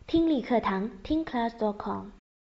听力课堂听 class.com。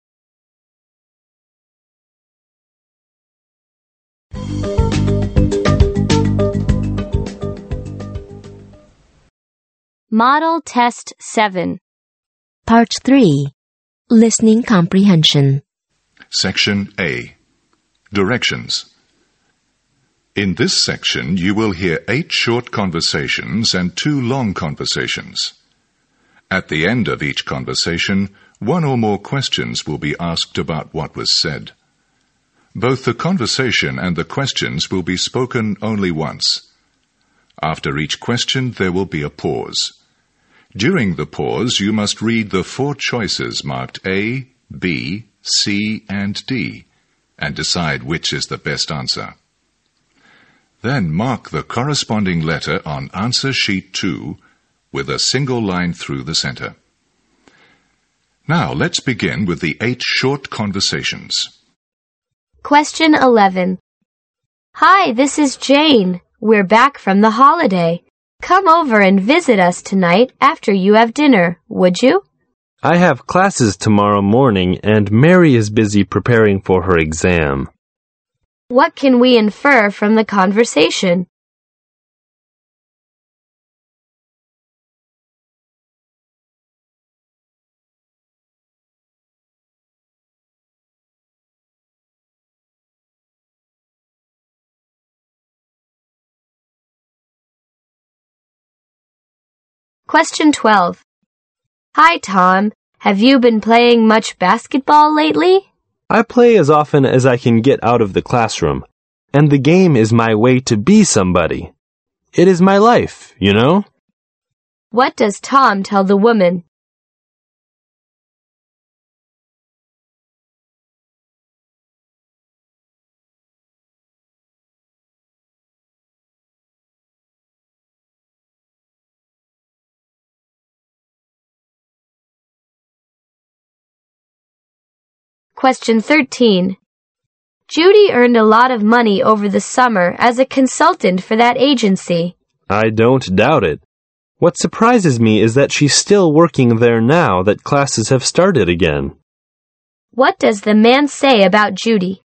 Model Test 7. Part 3. Listening Comprehension. Section A. Directions. In this section, you will hear 8 short conversations and 2 long conversations. At the end of each conversation, 1 or more questions will be asked about what was said. Both the conversation and the questions will be spoken only once. After each question, there will be a pause. During the pause, you must read the 4 choices marked A, B, C, and D, and decide which is the best answer. Then mark the corresponding letter on answer sheet 2 with a single line through the center. Now let's begin with the 8 short conversations. Question 11. Hi, this is Jane. We're back from the holiday. Come over and visit us tonight after you have dinner, would you? I have classes tomorrow morning and Mary is busy preparing for her exam. What can we infer from the conversation? Question 12. Hi, Tom. Have you been playing much basketball lately? I play as often as I can get out of the classroom, and the game is my way to be somebody. It is my life, you know? What does Tom tell the woman? Question 13. Judy earned a lot of money over the summer as a consultant for that agency. I don't doubt it. What surprises me is that she's still working there now that classes have started again. What does the man say about Judy?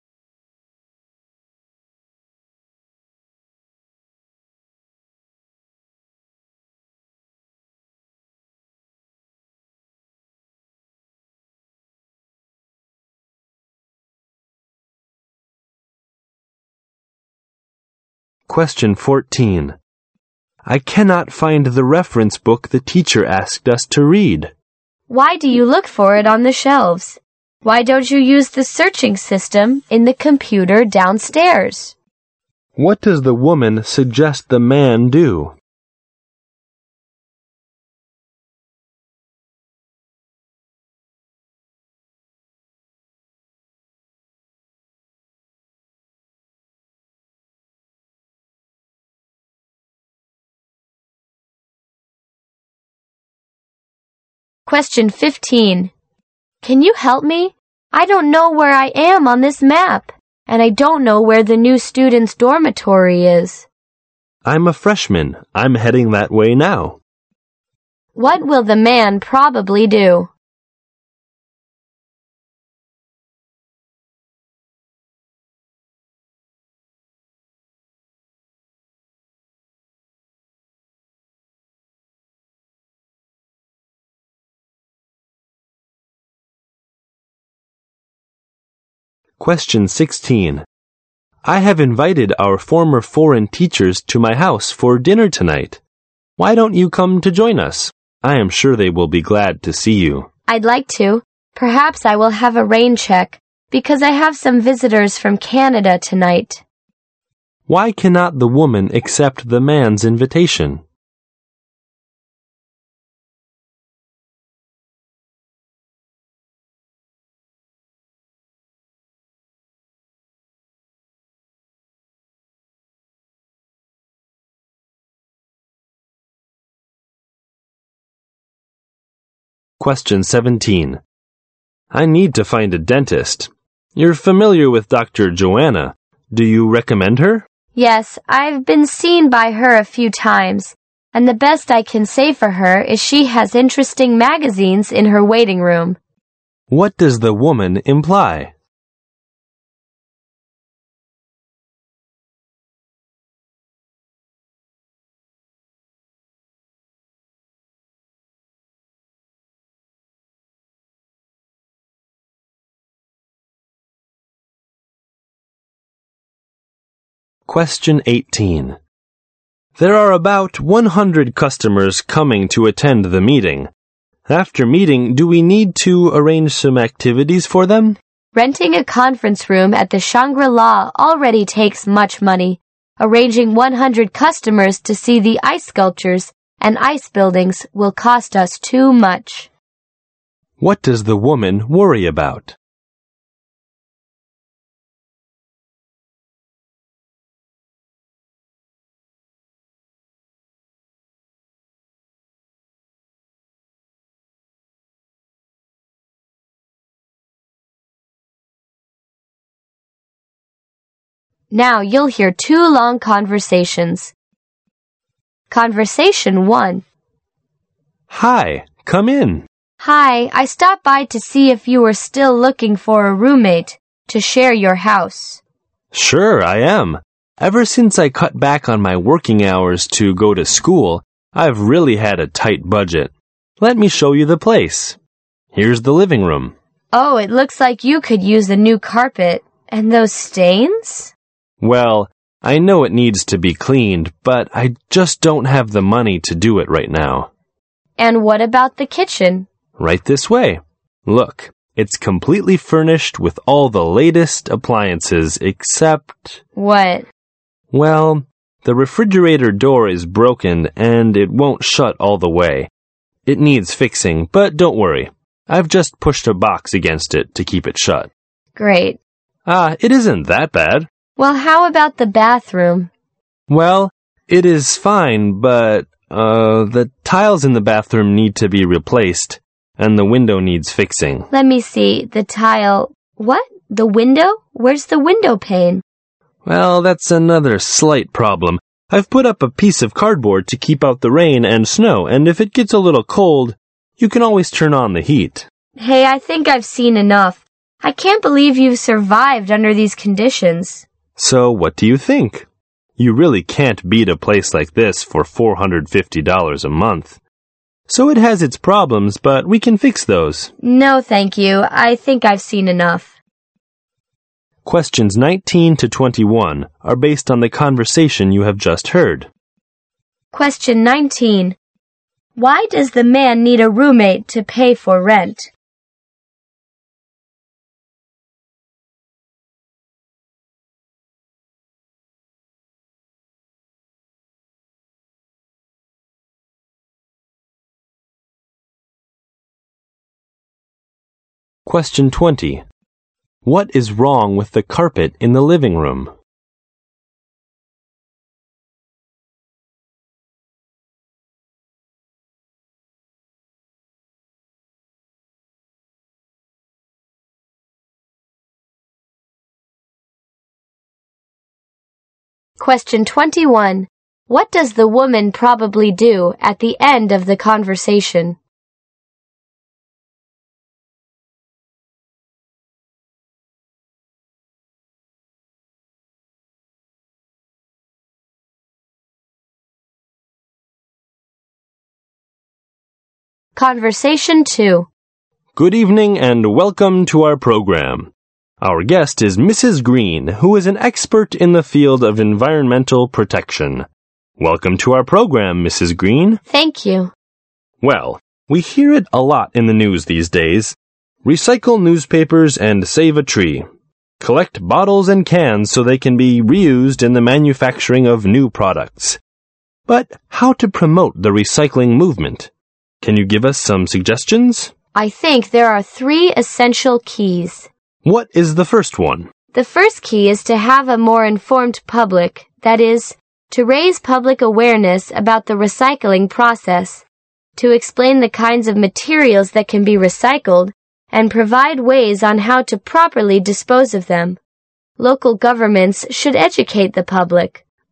Question 14. I cannot find the reference book the teacher asked us to read. Why do you look for it on the shelves? Why don't you use the searching system in the computer downstairs? What does the woman suggest the man do? Question 15. Can you help me? I don't know where I am on this map, and I don't know where the new student's dormitory is. I'm a freshman. I'm heading that way now. What will the man probably do? Question 16. I have invited our former foreign teachers to my house for dinner tonight. Why don't you come to join us? I am sure they will be glad to see you. I'd like to. Perhaps I will have a rain check, because I have some visitors from Canada tonight. Why cannot the woman accept the man's invitation? Question 17. I need to find a dentist. You're familiar with Dr. Joanna. Do you recommend her? Yes, I've been seen by her a few times. and the best I can say for her is she has interesting magazines in her waiting room. What does the woman imply? Question 18. There are about 100 customers coming to attend the meeting. After meeting, do we need to arrange some activities for them? Renting a conference room at the Shangri-La already takes much money. Arranging 100 customers to see the ice sculptures and ice buildings will cost us too much. What does the woman worry about? Now you'll hear two long conversations. Conversation 1. Hi, come in. Hi, I stopped by to see if you were still looking for a roommate to share your house. Sure, I am. Ever since I cut back on my working hours to go to school, I've really had a tight budget. Let me show you the place. Here's the living room. Oh, it looks like you could use a new carpet. And those stains? Well, I know it needs to be cleaned, but I just don't have the money to do it right now. And what about the kitchen? Right this way. Look, it's completely furnished with all the latest appliances except... What? Well, the refrigerator door is broken and it won't shut all the way. It needs fixing, but don't worry. I've just pushed a box against it to keep it shut. Great. It isn't that bad. Well, how about the bathroom? Well, it is fine, but the tiles in the bathroom need to be replaced, and the window needs fixing. Let me see. The tile... What? The window? Where's the window pane? Well, that's another slight problem. I've put up a piece of cardboard to keep out the rain and snow, and if it gets a little cold, you can always turn on the heat. Hey, I think I've seen enough. I can't believe you've survived under these conditions. So what do you think? You really can't beat a place like this for $450 a month. So it has its problems, but we can fix those. No, thank you. I think I've seen enough. Questions 19 to 21 are based on the conversation you have just heard. Question 19. Why does the man need a roommate to pay for rent? Question 20. What is wrong with the carpet in the living room? Question 21. What does the woman probably do at the end of the conversation? Conversation 2. Good evening and welcome to our program. Our guest is Mrs. Green, who is an expert in the field of environmental protection. Welcome to our program, Mrs. Green. Thank you. Well, we hear it a lot in the news these days. Recycle newspapers and save a tree. Collect bottles and cans so they can be reused in the manufacturing of new products. But how to promote the recycling movement? Can you give us some suggestions? I think there are 3 essential keys. What is the first one? The first key is to have a more informed public, that is, to raise public awareness about the recycling process, to explain the kinds of materials that can be recycled, and provide ways on how to properly dispose of them. Local governments should educate the public.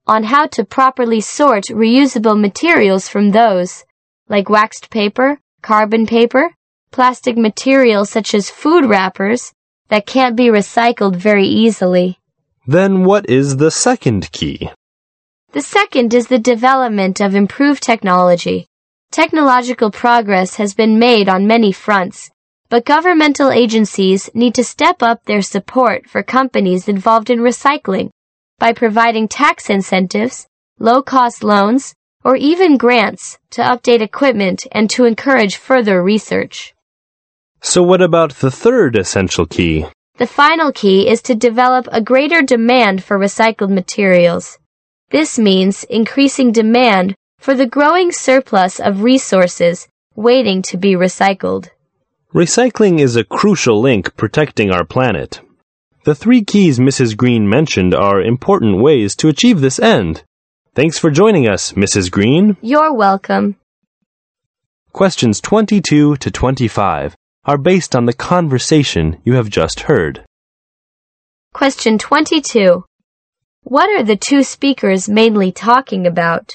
on how to properly sort reusable materials from those, like waxed paper, carbon paper, plastic materials such as food wrappers, that can't be recycled very easily. Then what is the second key? The second is the development of improved technology. Technological progress has been made on many fronts, but governmental agencies need to step up their support for companies involved in recycling by providing tax incentives, low-cost loans, or even grants to update equipment and to encourage further research. So what about the third essential key? The final key is to develop a greater demand for recycled materials. This means increasing demand for the growing surplus of resources waiting to be recycled. Recycling is a crucial link protecting our planet. The 3 keys Mrs. Green mentioned are important ways to achieve this end. Thanks for joining us, Mrs. Green. You're welcome. Questions 22 to 25 are based on the conversation you have just heard. Question 22. What are the 2 speakers mainly talking about?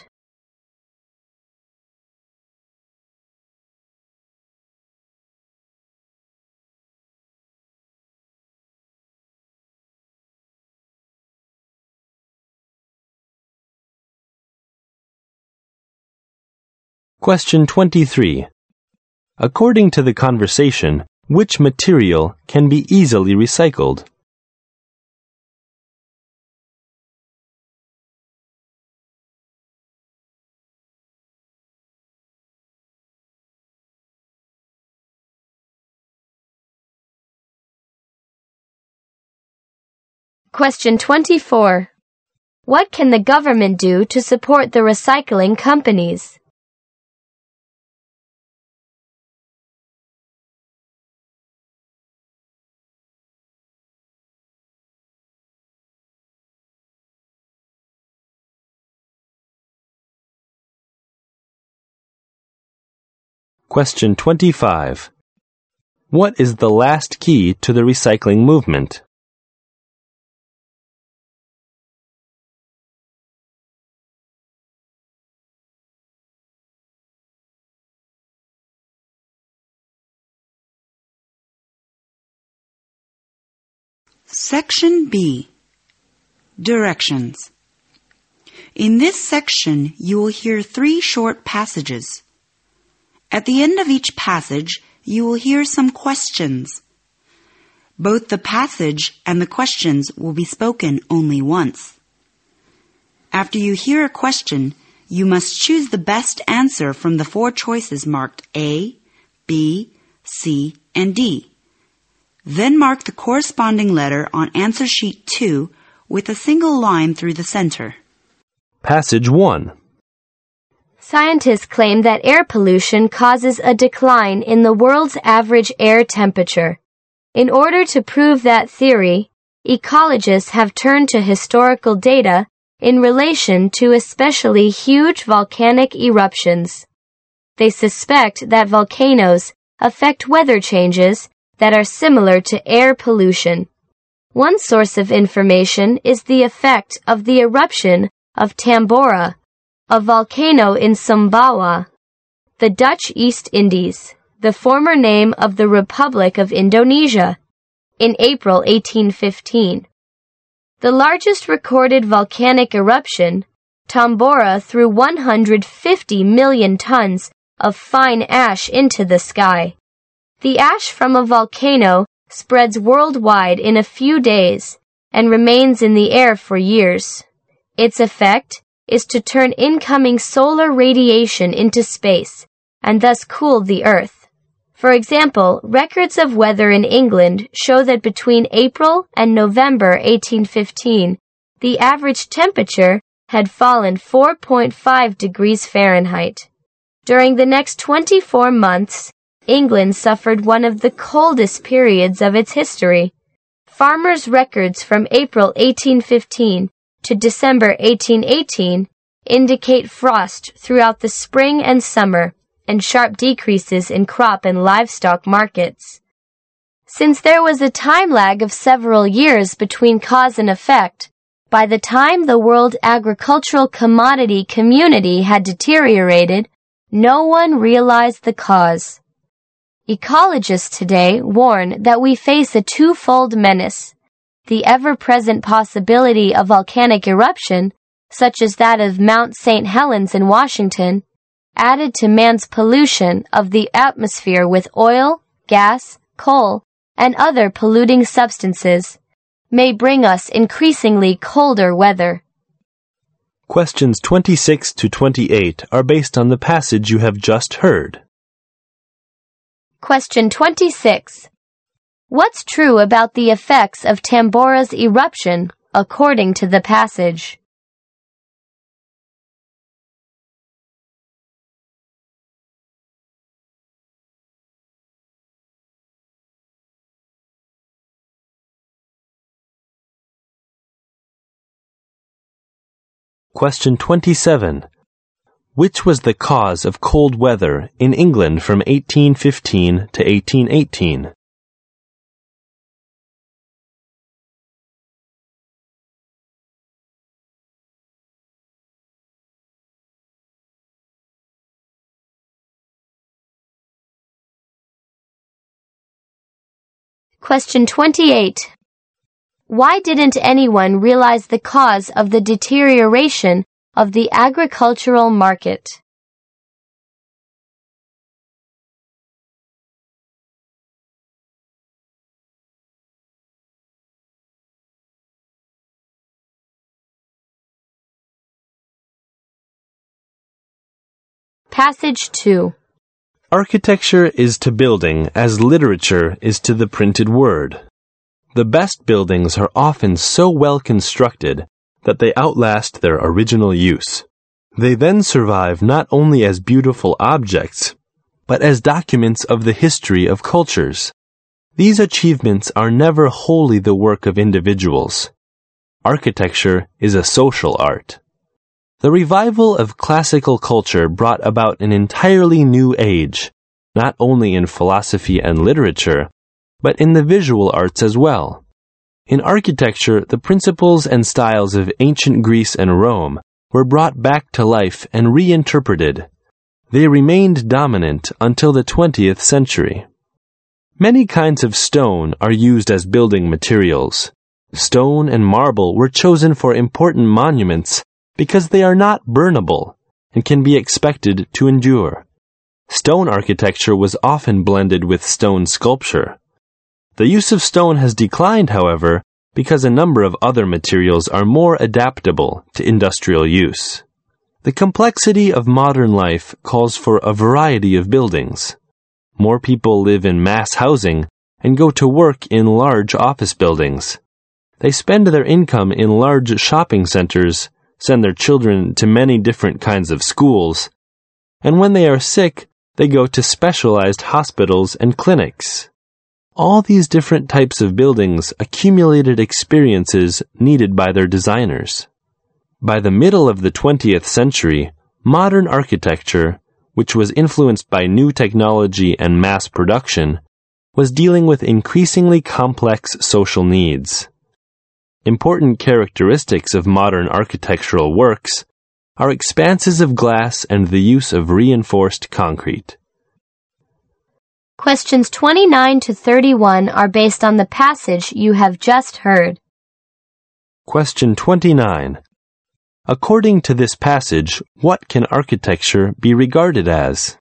Question 23. According to the conversation, which material can be easily recycled? Question 24. What can the government do to support the recycling companies? Question 25. What is the last key to the recycling movement? Section B. Directions. In this section, you will hear 3 short passages. At the end of each passage, you will hear some questions. Both the passage and the questions will be spoken only once. After you hear a question, you must choose the best answer from the 4 choices marked A, B, C, and D. Then mark the corresponding letter on answer sheet 2 with a single line through the center. Passage 1. Scientists claim that air pollution causes a decline in the world's average air temperature. In order to prove that theory, ecologists have turned to historical data in relation to especially huge volcanic eruptions. They suspect that volcanoes affect weather changes that are similar to air pollution. One source of information is the effect of the eruption of Tambora, a volcano in Sumbawa, the Dutch East Indies, the former name of the Republic of Indonesia, in April 1815. The largest recorded volcanic eruption, Tambora threw 150 million tons of fine ash into the sky. The ash from a volcano spreads worldwide in a few days and remains in the air for years. Its effect is to turn incoming solar radiation into space and thus cool the Earth. For example, records of weather in England show that between April and November 1815, the average temperature had fallen 4.5 degrees Fahrenheit. During the next 24 months, England suffered one of the coldest periods of its history. Farmers' records from April 1815 to December 1818 indicate frost throughout the spring and summer and sharp decreases in crop and livestock markets. Since there was a time lag of several years between cause and effect, By the time the world agricultural commodity community had deteriorated, no one realized the cause. Ecologists today warn that we face a twofold menace: the ever-present possibility of volcanic eruption, such as that of Mount St. Helens in Washington, added to man's pollution of the atmosphere with oil, gas, coal, and other polluting substances, may bring us increasingly colder weather. Questions 26 to 28 are based on the passage you have just heard. Question 26. What's true about the effects of Tambora's eruption according to the passage? Question 27. Which was the cause of cold weather in England from 1815 to 1818? Question 28. Why didn't anyone realize the cause of the deterioration of the agricultural market? Passage 2. Architecture is to building as literature is to the printed word. The best buildings are often so well constructed that they outlast their original use. They then survive not only as beautiful objects, but as documents of the history of cultures. These achievements are never wholly the work of individuals. Architecture is a social art. The revival of classical culture brought about an entirely new age, not only in philosophy and literature, but in the visual arts as well. In architecture, the principles and styles of ancient Greece and Rome were brought back to life and reinterpreted. They remained dominant until the 20th century. Many kinds of stone are used as building materials. Stone and marble were chosen for important monuments because they are not burnable and can be expected to endure. Stone architecture was often blended with stone sculpture. The use of stone has declined, however, because a number of other materials are more adaptable to industrial use. The complexity of modern life calls for a variety of buildings. More people live in mass housing and go to work in large office buildings. They spend their income in large shopping centers, send their children to many different kinds of schools, and when they are sick, they go to specialized hospitals and clinics. All these different types of buildings accumulated experiences needed by their designers. By the middle of the 20th century, modern architecture, which was influenced by new technology and mass production, was dealing with increasingly complex social needs. Important characteristics of modern architectural works are expanses of glass and the use of reinforced concrete. Questions 29 to 31 are based on the passage you have just heard. Question 29. According to this passage, what can architecture be regarded as?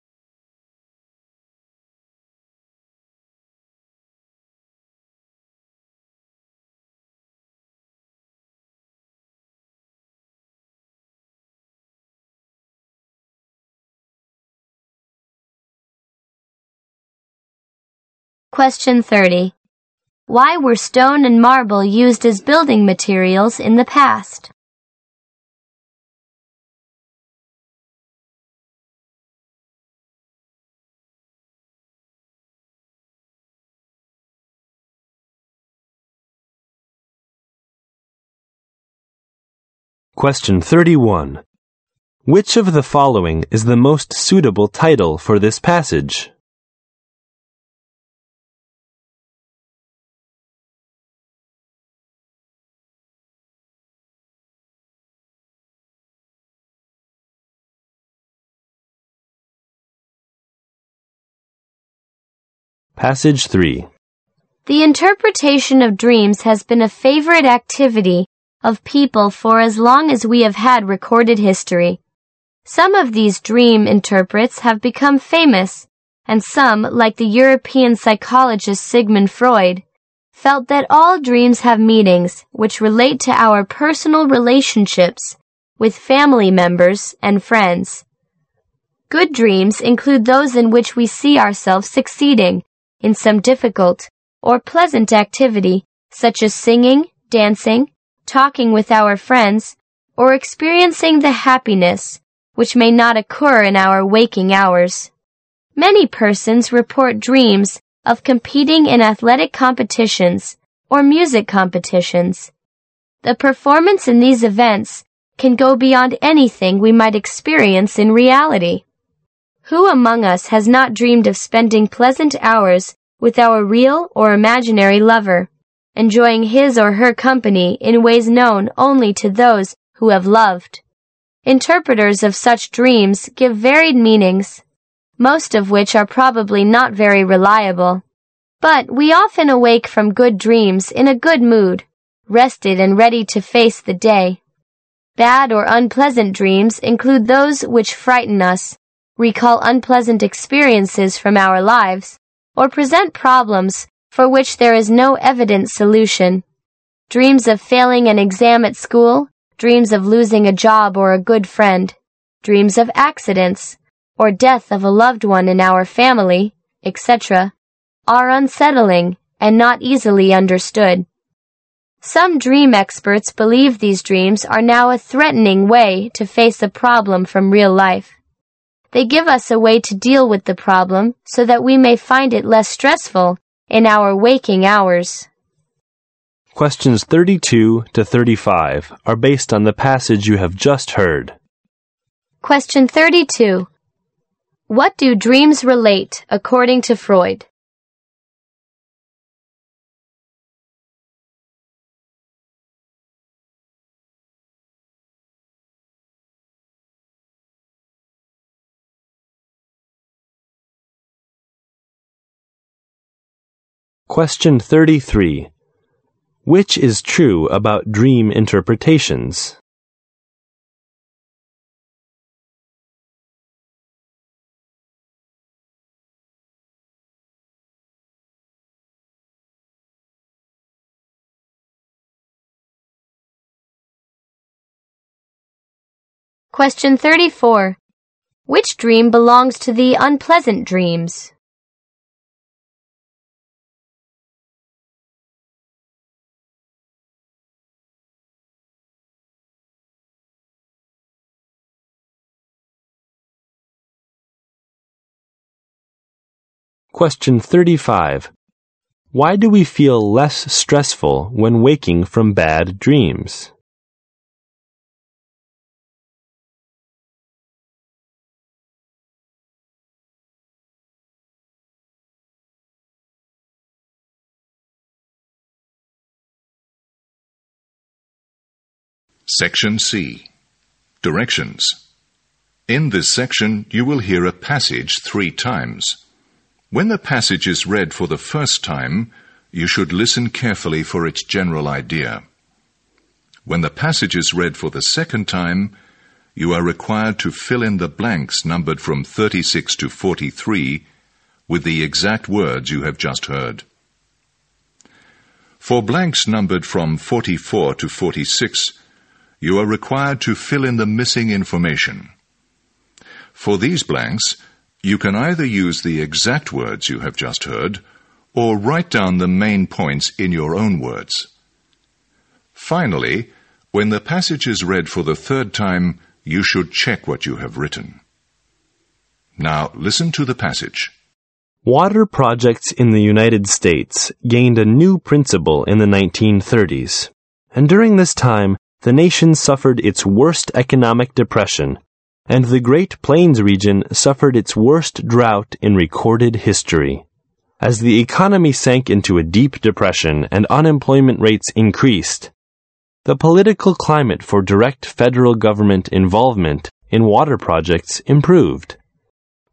Question 30. Why were stone and marble used as building materials in the past? Question 31. Which of the following is the most suitable title for this passage? Passage 3. The interpretation of dreams has been a favorite activity of people for as long as we have had recorded history. Some of these dream interprets have become famous, and some, like the European psychologist Sigmund Freud, felt that all dreams have meanings which relate to our personal relationships with family members and friends. Good dreams include those in which we see ourselves succeeding in some difficult or pleasant activity, such as singing, dancing, talking with our friends, or experiencing the happiness which may not occur in our waking hours. Many persons report dreams of competing in athletic competitions or music competitions. The performance in these events can go beyond anything we might experience in reality. Who among us has not dreamed of spending pleasant hours with our real or imaginary lover, enjoying his or her company in ways known only to those who have loved? Interpreters of such dreams give varied meanings, most of which are probably not very reliable. But we often awake from good dreams in a good mood, rested and ready to face the day. Bad or unpleasant dreams include those which frighten us, recall unpleasant experiences from our lives, or present problems for which there is no evident solution. Dreams of failing an exam at school, dreams of losing a job or a good friend, dreams of accidents, or death of a loved one in our family, etc., are unsettling and not easily understood. Some dream experts believe these dreams are now a threatening way to face a problem from real life. They give us a way to deal with the problem so that we may find it less stressful in our waking hours. Questions 32 to 35 are based on the passage you have just heard. Question 32. What do dreams relate according to Freud? Question 33. Which is true about dream interpretations? Question 34. Which dream belongs to the unpleasant dreams? Question 35. Why do we feel less stressful when waking from bad dreams? Section C. Directions. In this section, you will hear a passage 3 times. When the passage is read for the first time, you should listen carefully for its general idea. When the passage is read for the second time, you are required to fill in the blanks numbered from 36 to 43 with the exact words you have just heard. For blanks numbered from 44 to 46, you are required to fill in the missing information. For these blanks, you can either use the exact words you have just heard or write down the main points in your own words. Finally, when the passage is read for the third time, you should check what you have written. Now, listen to the passage. Water projects in the United States gained a new principle in the 1930s, and during this time, the nation suffered its worst economic depression, and the Great Plains region suffered its worst drought in recorded history. As the economy sank into a deep depression and unemployment rates increased, the political climate for direct federal government involvement in water projects improved.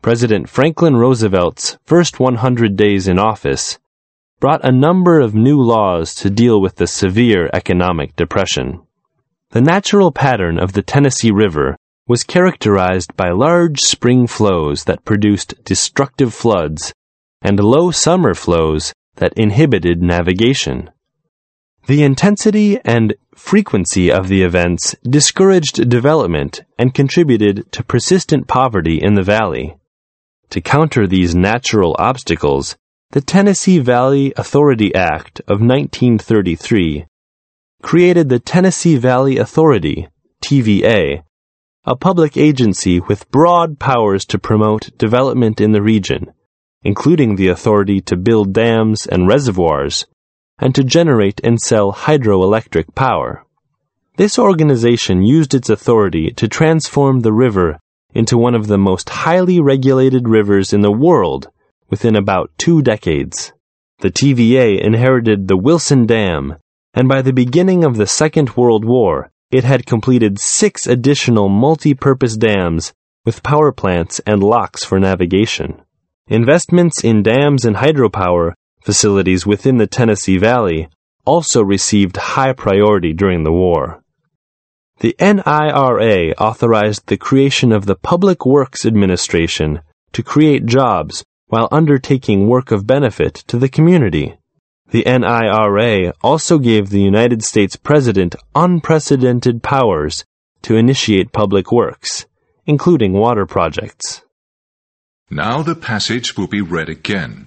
President Franklin Roosevelt's first 100 days in office brought a number of new laws to deal with the severe economic depression. The natural pattern of the Tennessee River was characterized by large spring flows that produced destructive floods and low summer flows that inhibited navigation. The intensity and frequency of the events discouraged development and contributed to persistent poverty in the valley. To counter these natural obstacles, the Tennessee Valley Authority Act of 1933 created the Tennessee Valley Authority, TVA, a public agency with broad powers to promote development in the region, including the authority to build dams and reservoirs, and to generate and sell hydroelectric power. This organization used its authority to transform the river into one of the most highly regulated rivers in the world within about 2 decades. The TVA inherited the Wilson Dam, and by the beginning of the Second World War, it had completed 6 additional multi-purpose dams with power plants and locks for navigation. Investments in dams and hydropower facilities within the Tennessee Valley also received high priority during the war. The NIRA authorized the creation of the Public Works Administration to create jobs while undertaking work of benefit to the community. The NIRA also gave the United States President unprecedented powers to initiate public works, including water projects. Now the passage will be read again.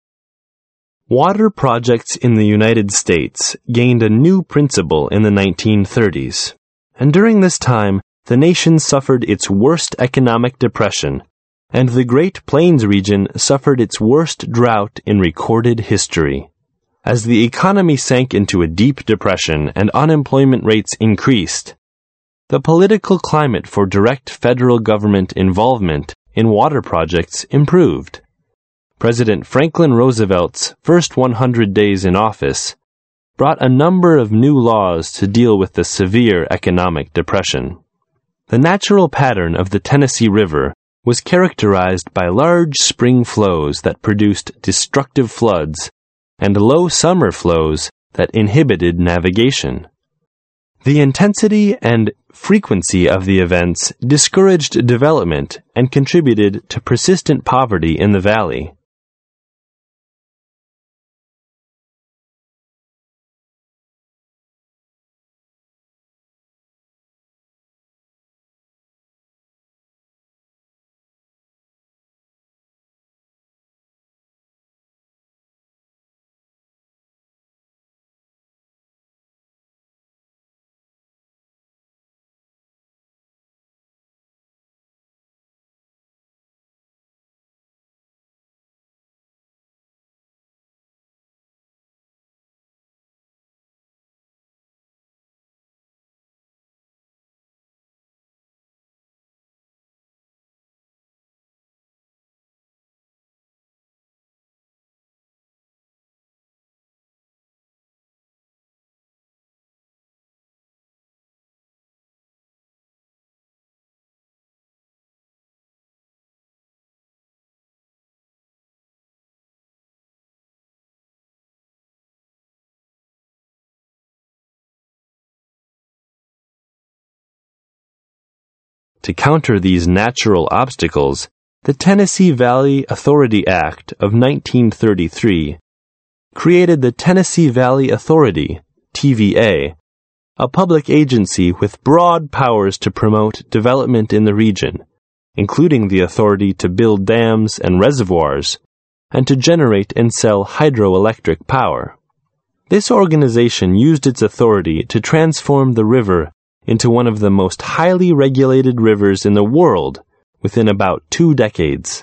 Water projects in the United States gained a new principle in the 1930s, and during this time, the nation suffered its worst economic depression, and the Great Plains region suffered its worst drought in recorded history. As the economy sank into a deep depression and unemployment rates increased, the political climate for direct federal government involvement in water projects improved. President Franklin Roosevelt's first 100 days in office brought a number of new laws to deal with the severe economic depression. The natural pattern of the Tennessee River was characterized by large spring flows that produced destructive floods and low summer flows that inhibited navigation. The intensity and frequency of the events discouraged development and contributed to persistent poverty in the valley. To counter these natural obstacles, the Tennessee Valley Authority Act of 1933 created the Tennessee Valley Authority, TVA, a public agency with broad powers to promote development in the region, including the authority to build dams and reservoirs, and to generate and sell hydroelectric power. This organization used its authority to transform the river into one of the most highly regulated rivers in the world within about 2 decades.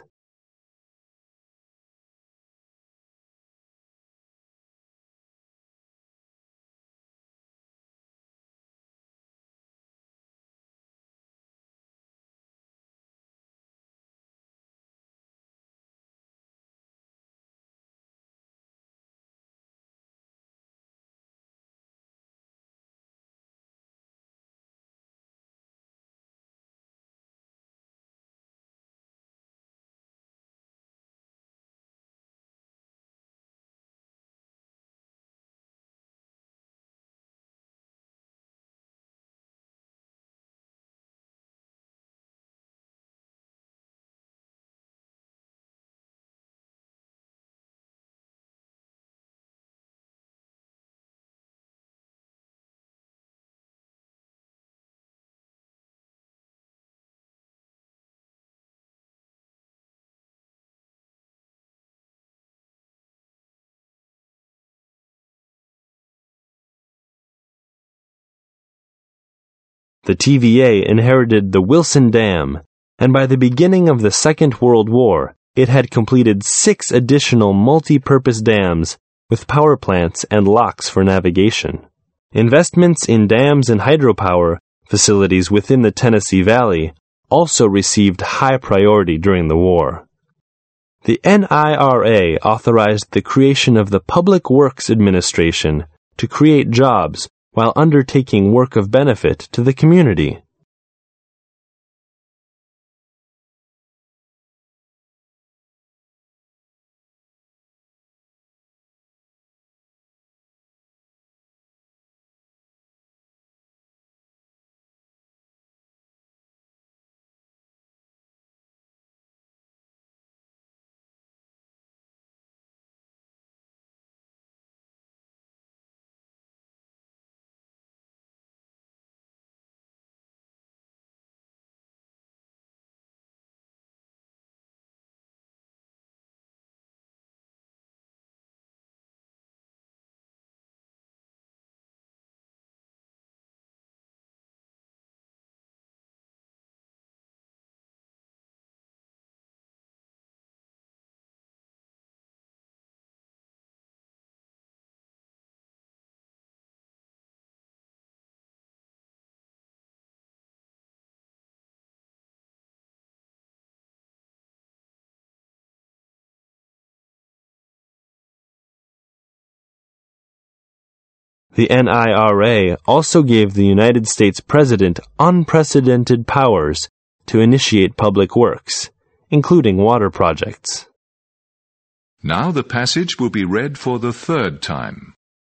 The TVA inherited the Wilson Dam, and by the beginning of the Second World War, it had completed 6 additional multi-purpose dams with power plants and locks for navigation. Investments in dams and hydropower facilities within the Tennessee Valley also received high priority during the war. The NIRA authorized the creation of the Public Works Administration to create jobs while undertaking work of benefit to the community. The NIRA also gave the United States President unprecedented powers to initiate public works, including water projects. Now the passage will be read for the 3rd time.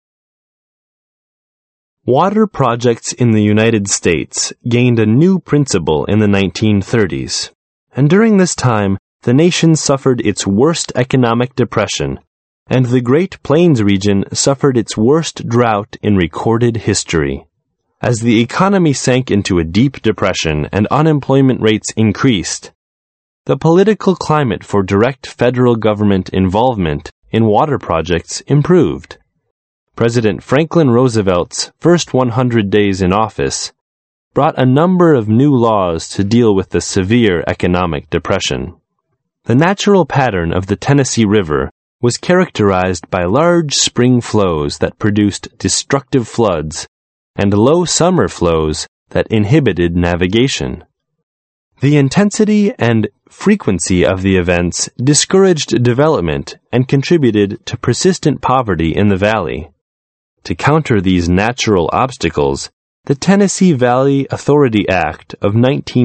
Water projects in the United States gained a new principle in the 1930s, and during this time, the nation suffered its worst economic depression, and the Great Plains region suffered its worst drought in recorded history. As the economy sank into a deep depression and unemployment rates increased, the political climate for direct federal government involvement in water projects improved. President Franklin Roosevelt's first 100 days in office brought a number of new laws to deal with the severe economic depression. The natural pattern of the Tennessee River was characterized by large spring flows that produced destructive floods and low summer flows that inhibited navigation. The intensity and frequency of the events discouraged development and contributed to persistent poverty in the valley. To counter these natural obstacles, the Tennessee Valley Authority Act of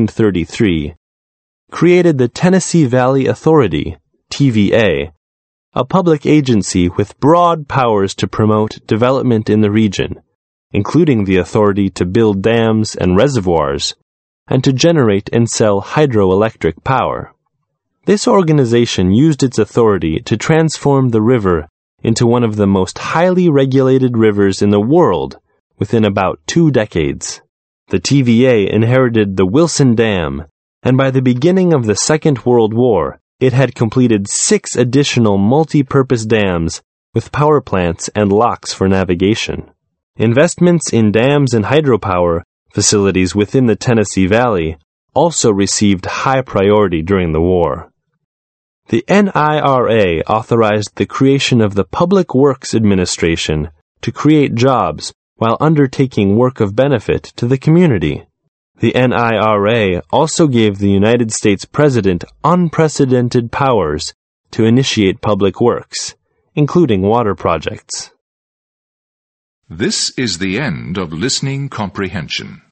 1933 created the Tennessee Valley Authority, TVA, a public agency with broad powers to promote development in the region, including the authority to build dams and reservoirs, and to generate and sell hydroelectric power. This organization used its authority to transform the river into one of the most highly regulated rivers in the world within about 2 decades. The TVA inherited the Wilson Dam, and by the beginning of the Second World War, it had completed 6 additional multi-purpose dams with power plants and locks for navigation. Investments in dams and hydropower facilities within the Tennessee Valley also received high priority during the war. The NIRA authorized the creation of the Public Works Administration to create jobs while undertaking work of benefit to the community. The NIRA also gave the United States President unprecedented powers to initiate public works, including water projects. This is the end of listening comprehension.